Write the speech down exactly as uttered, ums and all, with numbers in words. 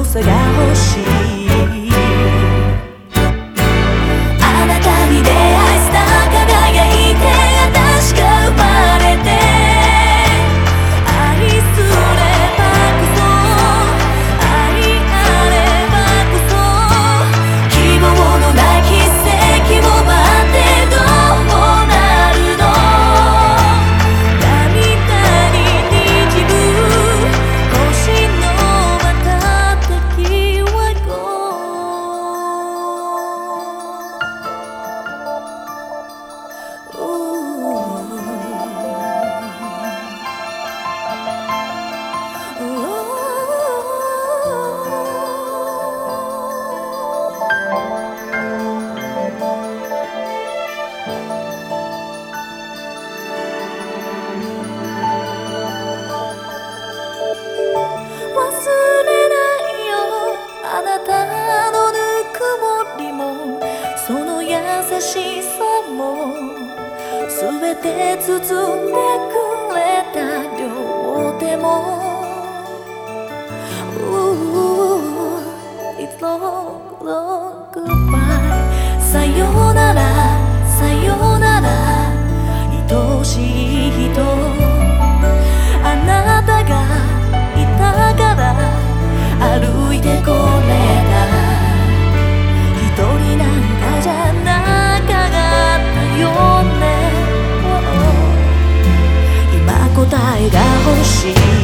さが欲しい。あなたに出会いスター輝いて私が生まれて、愛すればこそ愛あればこそ、希望のない奇跡を待ってどうなるの。涙に滲む星の瞬きは忘れないよあなたのぬくもりも、その優しさも全て包んでくれた両手も。 Ooh, It's long, long goodbye。 さよならさよなら愛しい人、あなたがいたから歩いてこれた。一人なんかじゃなかったよね。今答えが欲しい。